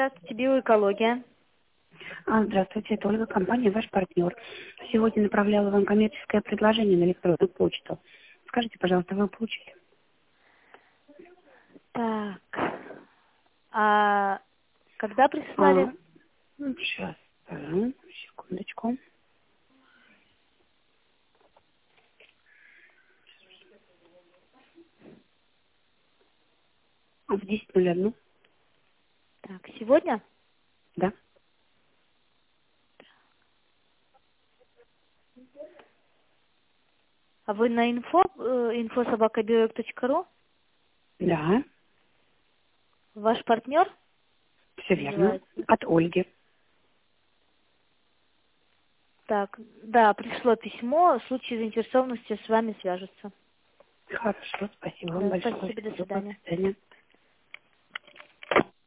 Здравствуйте, биоэкология. Здравствуйте, это Ольга, компания «Ваш партнер». Сегодня направляла вам коммерческое предложение на электронную почту. Скажите, пожалуйста, вы его получили? Так, а когда прислали? Сейчас, скажу, секундочку. В 10:01, Так, сегодня? да. А вы на info@bioek.ru? Да, Ваш партнер все верно. называется? От Ольги. Так, да, пришло письмо, в случае заинтересованности с вами свяжутся. Хорошо, спасибо вам Да, большое. спасибо, до Всего доброго, свидания. до свидания.